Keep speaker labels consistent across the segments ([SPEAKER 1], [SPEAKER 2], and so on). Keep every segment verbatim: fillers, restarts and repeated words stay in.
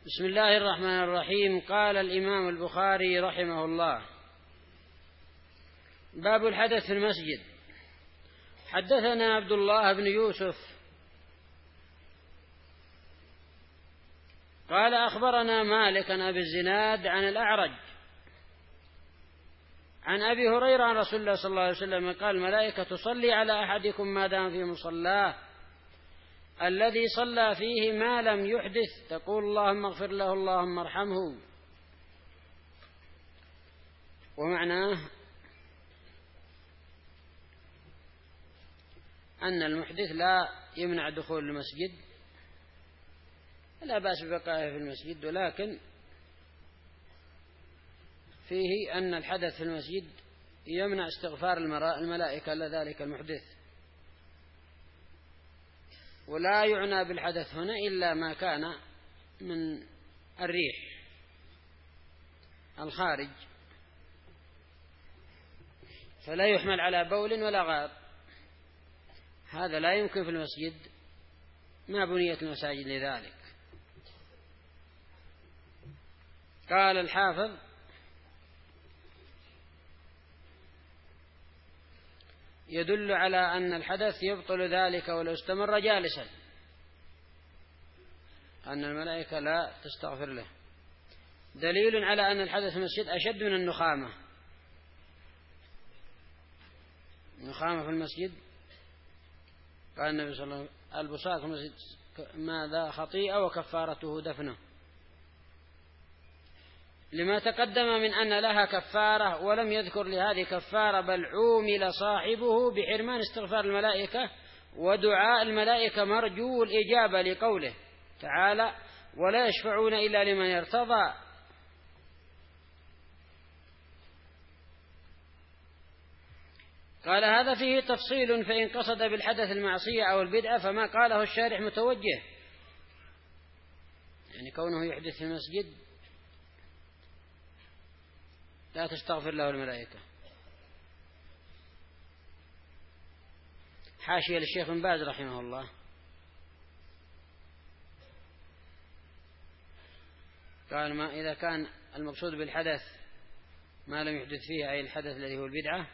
[SPEAKER 1] بسم الله الرحمن الرحيم. قال الإمام البخاري رحمه الله: باب الحدث في المسجد. حدثنا عبد الله بن يوسف قال أخبرنا مالك عن أبي الزناد عن الأعرج عن أبي هريرة عن رسول الله صلى الله عليه وسلم قال: الملائكة تصلي على أحدكم ما دام في مصلاه الذي صلى فيه ما لم يحدث، تقول اللهم اغفر له اللهم ارحمه. ومعناه أن المحدث لا يمنع دخول المسجد، لا بأس ببقائه في المسجد، ولكن فيه أن الحدث في المسجد يمنع استغفار الملائكة لذلك المحدث، ولا يعنى بالحدث هنا إلا ما كان من الريح الخارج، فلا يحمل على بول ولا غائط، هذا لا يمكن في المسجد، ما بنيت المساجد لذلك. قال الحافظ: يدل على أن الحدث يبطل ذلك ولو استمر جالسا، أن الملائكة لا تستغفر له، دليل على أن الحدث في المسجد أشد من النخامة. النخامة في المسجد قال النبي صلى الله عليه وسلم: البصاق في المسجد ماذا خطيئة وكفارته دفنه، لما تقدم من أن لها كفارة، ولم يذكر لهذه كفارة، بل عومل صاحبه بحرمان استغفار الملائكة ودعاء الملائكة مرجو الإجابة، لقوله تعالى: ولا يشفعون إلا لمن يرتضى. قال: هذا فيه تفصيل، فإن قصد بالحدث المعصية أو البدعة فما قاله الشارح متوجه، يعني كونه يحدث في المسجد لا تستغفر له الملائكة. حاشية للشيخ بن باز رحمه الله: قال: ما إذا كان المقصود بالحدث ما لم يحدث فيه، أي الحدث الذي هو البدعة،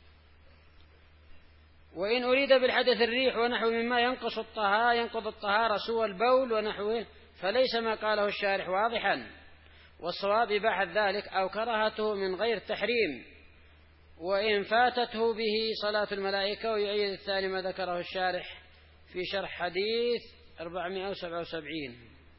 [SPEAKER 1] وإن أريد بالحدث الريح ونحو مما ينقص الطهارة ينقض الطهارة سوى البول ونحوه، فليس ما قاله الشارح واضحا، والصواب إباحة ذلك أو كراهته من غير تحريم، وإن فاتته به صلاة الملائكة. ويؤيد الثاني ما ذكره الشارح في شرح حديث أربعمائة وسبعة وسبعين.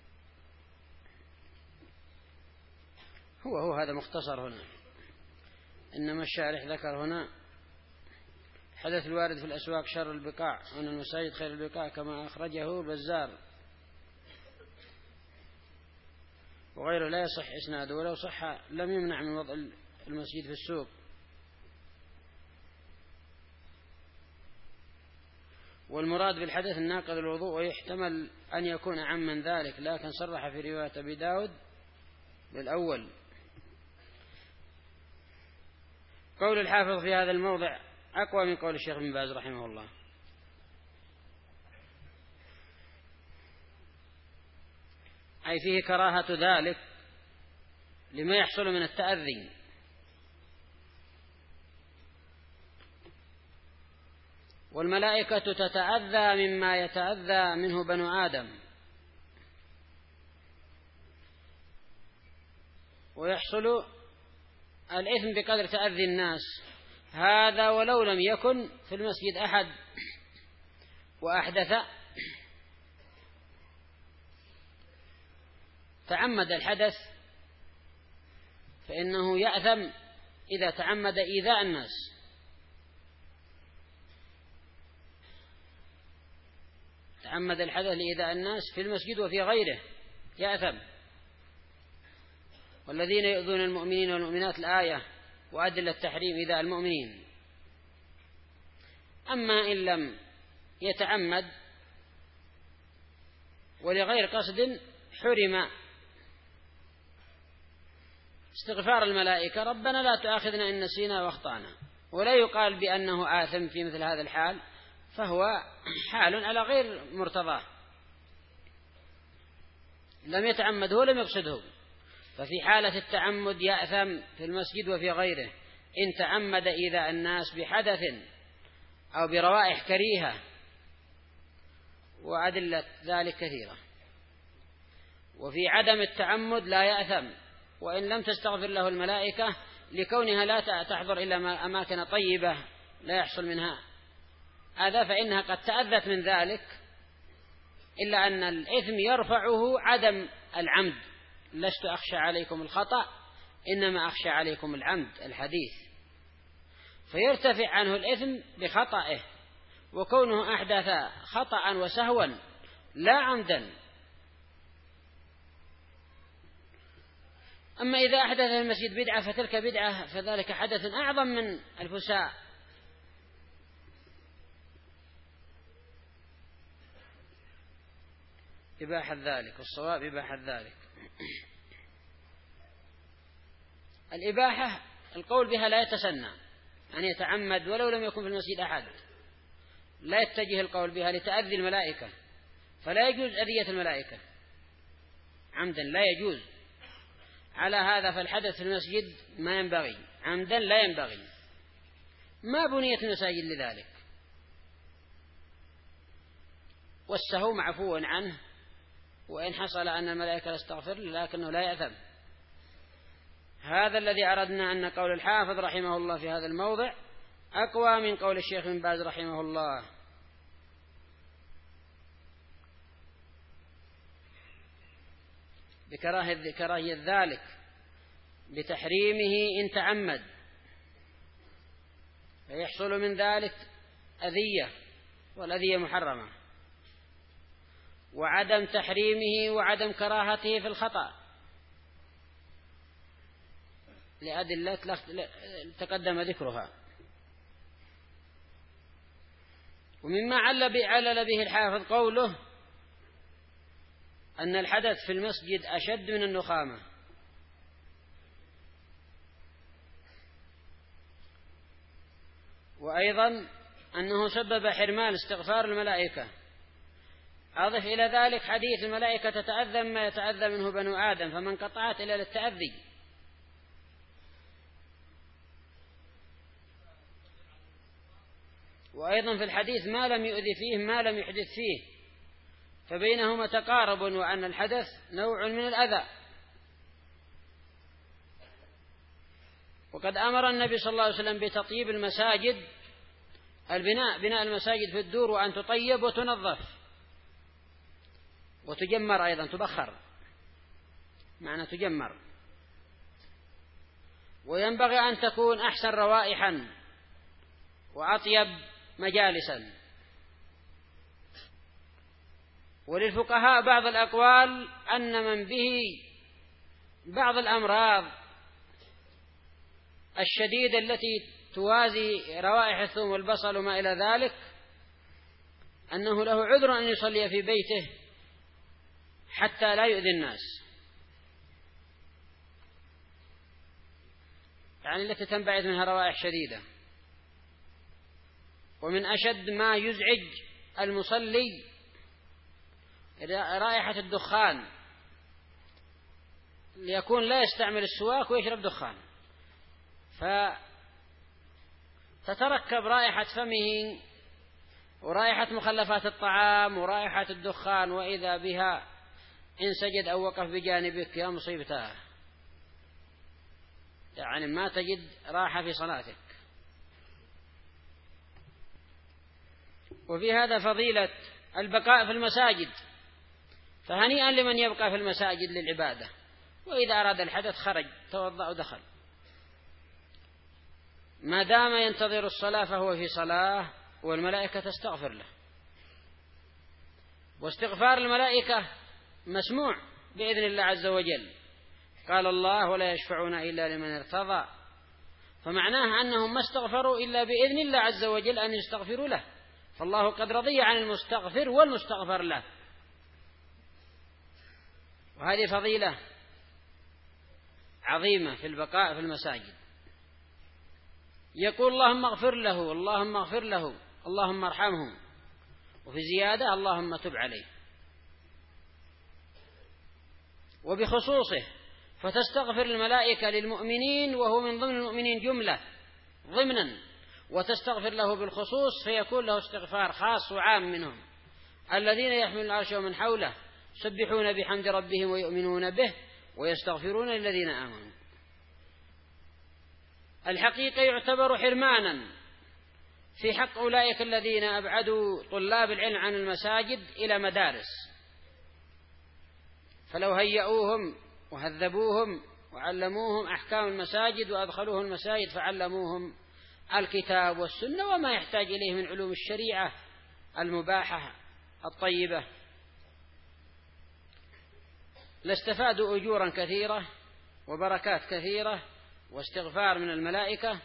[SPEAKER 1] هو هو هذا مختصر هنا، إنما الشارح ذكر هنا حدث الوارد في الأسواق شر البقاع، وأن المساجد خير البقاع، كما أخرجه البزار وغيره، لا يصح إسناده، ولو صح لم يمنع من وضع المسجد في السوق. والمراد بالحدث الناقض الوضوء، ويحتمل أن يكون أعم من ذلك، لكن صرح في رواية أبي داود بالأول. قول الحافظ في هذا الموضع أقوى من قول الشيخ بن باز رحمه الله، أي فيه كراهة ذلك لما يحصل من التأذي، والملائكة تتأذى مما يتأذى منه بنو آدم، ويحصل الإثم بقدر تأذي الناس، هذا ولو لم يكن في المسجد أحد وأحدث تعمد الحدث، فإنه يأثم إذا تعمد إيذاء الناس. تعمد الحدث لإيذاء الناس في المسجد وفي غيره يأثم. والذين يؤذون المؤمنين والمؤمنات، الآية وأدل التحريم إيذاء المؤمنين. أما إن لم يتعمد ولغير قصد حرم استغفار الملائكة: ربنا لا تؤاخذنا إن نسينا واخطأنا. ولا يقال بأنه آثم في مثل هذا الحال، فهو حال على غير مرتضاه. لم يتعمد هو لم يقصده. ففي حالة التعمد يأثم في المسجد وفي غيره إن تعمد إيذاء الناس بحدث أو بروائح كريهة، وأدلة ذلك كثيرة. وفي عدم التعمد لا يأثم وإن لم تستغفر له الملائكة لكونها لا تحضر إلا أماكن طيبة لا يحصل منها هذا، فإنها قد تأذت من ذلك، إلا أن الإثم يرفعه عدم العمد. لست أخشى عليكم الخطأ إنما أخشى عليكم العمد الحديث، فيرتفع عنه الإثم بخطئه، وكونه أحدث خطأ وسهوا لا عمدا. أما إذا أحدث في المسجد بدعة فتلك بدعة فذلك حدث أعظم من الفساء. إباحة ذلك، والصواب إباحة ذلك. الإباحة القول بها لا يتسنى أن يتعمد ولو لم يكن في المسجد أحد، لا يتجه القول بها لتأذي الملائكة، فلا يجوز أذية الملائكة عمدا، لا يجوز. على هذا فالحدث في المسجد ما ينبغي عمدا، لا ينبغي، ما بنيت المساجد لذلك. والسهو معفو عنه، وإن حصل أن الملائكة لا تستغفر لكنه لا يأثم. هذا الذي أردنا أن قول الحافظ رحمه الله في هذا الموضع أقوى من قول الشيخ بن باز رحمه الله. بكراهية ذلك بتحريمه إن تعمد، فيحصل من ذلك أذية، والأذية محرمة. وعدم تحريمه وعدم كراهته في الخطأ لأدلة تقدم ذكرها. ومما علل به الحافظ قوله أن الحدث في المسجد أشد من النخامة، وأيضا أنه سبب حرمان استغفار الملائكة. أضف إلى ذلك حديث الملائكة تتأذى ما يتأذى منه بنو آدم فمن قطعت إلى للتأذي. وأيضا في الحديث ما لم يؤذي فيه ما لم يحدث فيه، فبينهما تقارب، وأن الحدث نوع من الأذى. وقد أمر النبي صلى الله عليه وسلم بتطيب المساجد، البناء بناء المساجد في الدور، وأن تطيب وتنظف وتجمر، أيضا تبخر معنى تجمر. وينبغي أن تكون أحسن روائحا وأطيب مجالسا. وللفقهاء بعض الأقوال أن من به بعض الأمراض الشديدة التي توازي روائح الثوم والبصل وما إلى ذلك أنه له عذر أن يصلي في بيته حتى لا يؤذي الناس، يعني التي تنبعث منها روائح شديدة. ومن أشد ما يزعج المصلي رائحة الدخان، ليكون لا يستعمل السواك ويشرب دخان، فتتركب رائحة فمه ورائحة مخلفات الطعام ورائحة الدخان، وإذا بها إن سجد أو وقف بجانبك يا مصيبته، يعني ما تجد راحة في صلاتك. وفي هذا فضيلة البقاء في المساجد، فهنيئا لمن يبقى في المساجد للعبادة، وإذا أراد الحدث خرج توضأ ودخل، ما دام ينتظر الصلاة فهو في صلاة والملائكة تستغفر له. واستغفار الملائكة مسموع بإذن الله عز وجل، قال الله ولا يشفعون إلا لمن ارتضى، فمعناه أنهم ما استغفروا إلا بإذن الله عز وجل أن يستغفروا له، فالله قد رضي عن المستغفر والمستغفر له. وهذه فضيلة عظيمة في البقاء في المساجد. يقول اللهم اغفر له، اللهم اغفر له، اللهم ارحمه، وفي زيادة اللهم تب عليه. وبخصوصه، فتستغفر الملائكة للمؤمنين وهو من ضمن المؤمنين جملة ضمنا، وتستغفر له بالخصوص فيكون له استغفار خاص وعام منهم. الذين يحملون العرش ومن حوله يسبحون بحمد ربهم ويؤمنون به ويستغفرون للذين آمنوا. الحقيقة يعتبر حرمانا في حق أولئك الذين أبعدوا طلاب العلم عن المساجد إلى مدارس، فلو هيئوهم وهذبوهم وعلموهم أحكام المساجد وأدخلوهم المساجد فعلموهم الكتاب والسنة وما يحتاج إليه من علوم الشريعة المباحة الطيبة، لاستفادوا أجورا كثيرة وبركات كثيرة واستغفار من الملائكة.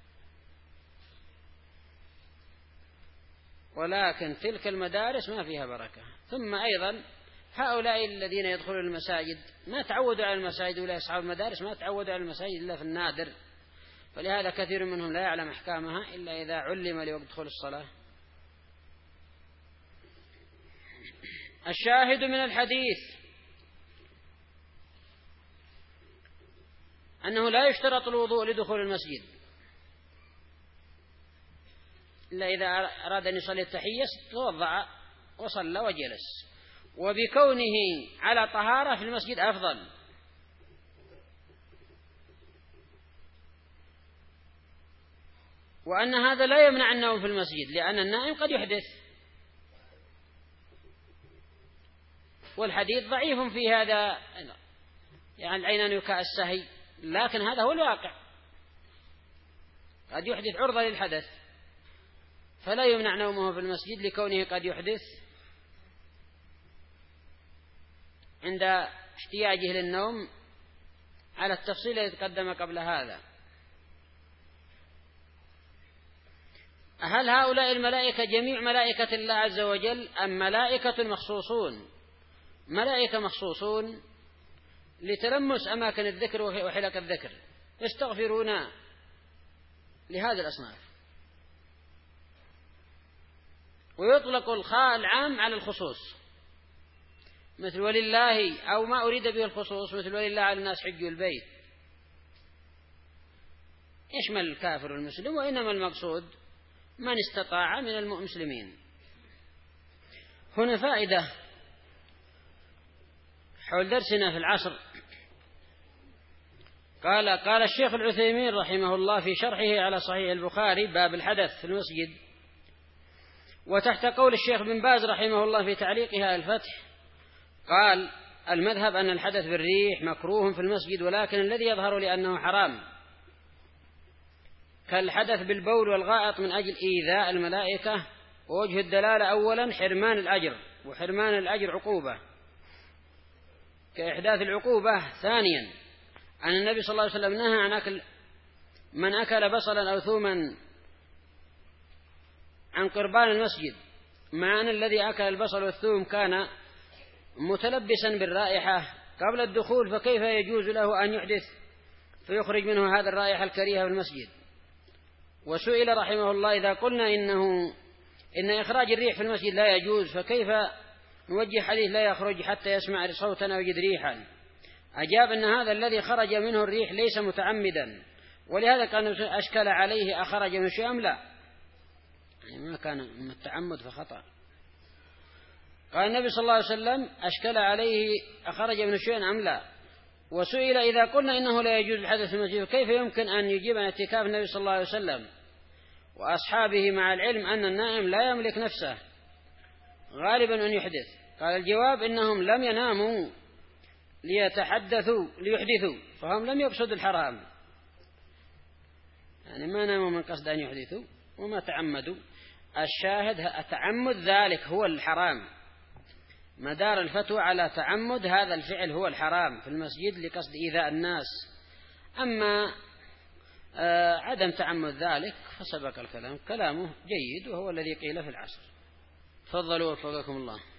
[SPEAKER 1] ولكن تلك المدارس ما فيها بركة. ثم أيضا هؤلاء الذين يدخلون المساجد ما تعودوا على المساجد، ولا أصحاب المدارس ما تعودوا على المساجد إلا في النادر، فلهذا كثير منهم لا يعلم أحكامها إلا إذا علم لوقت دخول الصلاة. الشاهد من الحديث أنه لا يشترط الوضوء لدخول المسجد إلا إذا أراد أن يصلي التحية توضأ وصلى وجلس، وبكونه على طهارة في المسجد أفضل. وأن هذا لا يمنع النوم في المسجد، لأن النائم قد يحدث، والحديث ضعيف في هذا، يعني العينان يكاء السهي، لكن هذا هو الواقع، قد يحدث عرضة للحدث، فلا يمنع نومه في المسجد لكونه قد يحدث عند احتياجه للنوم على التفصيل الذي تقدم قبل هذا. هل هؤلاء الملائكة جميع ملائكة الله عز وجل أم ملائكة مخصوصون؟ ملائكة مخصوصون لتلمس أماكن الذكر وحلق الذكر، يستغفرون لهذه الأصناف، ويطلق العام على الخصوص، مثل ولله، أو ما أريد به الخصوص مثل ولله على الناس حج البيت، يشمل الكافر والمسلم، وإنما المقصود من استطاع من المسلمين. هنا فائدة حول درسنا في العصر. قال قال الشيخ العثيمين رحمه الله في شرحه على صحيح البخاري باب الحدث في المسجد، وتحت قول الشيخ بن باز رحمه الله في تعليقها الفتح، قال المذهب أن الحدث بالريح مكروه في المسجد، ولكن الذي يظهر لأنه حرام، كالحدث بالبول والغائط من أجل إيذاء الملائكة. ووجه الدلالة أولا حرمان الأجر، وحرمان الأجر عقوبة كإحداث العقوبة. ثانيا أن النبي صلى الله عليه وسلم نهى عن أكل من أكل بصلا أو ثوما عن قربان المسجد، مع أن الذي أكل البصل والثوم كان متلبسا بالرائحة قبل الدخول، فكيف يجوز له أن يحدث فيخرج منه هذا الرائحة الكريهة في المسجد؟ وسئل رحمه الله إذا قلنا إنه إن إخراج الريح في المسجد لا يجوز، فكيف نوجه حديث لا يخرج حتى يسمع صوتا أو يجد ريحا؟ أجاب أن هذا الذي خرج منه الريح ليس متعمدا، ولهذا كان أشكل عليه أخرج من شيء أم لا، يعني ما كان من التعمد فخطأ. قال النبي صلى الله عليه وسلم أشكل عليه أخرج من شيء أم لا. وسئل إذا قلنا إنه لا يجوز الحدث في المسجد كيف يمكن أن يجيب عن اعتكاف النبي صلى الله عليه وسلم وأصحابه مع العلم أن النائم لا يملك نفسه غالبا أن يحدث؟ قال الجواب إنهم لم يناموا ليتحدثوا ليحدثوا، فهم لم يقصدوا الحرام، يعني ما ناموا من قصد أن يحدثوا وما تعمدوا. الشاهد التعمد ذلك هو الحرام، مدار الفتوى على تعمد هذا الفعل هو الحرام في المسجد لقصد إيذاء الناس. أما آه عدم تعمد ذلك فسبق الكلام، كلامه جيد وهو الذي قيل في العصر. تفضلوا وفقكم الله.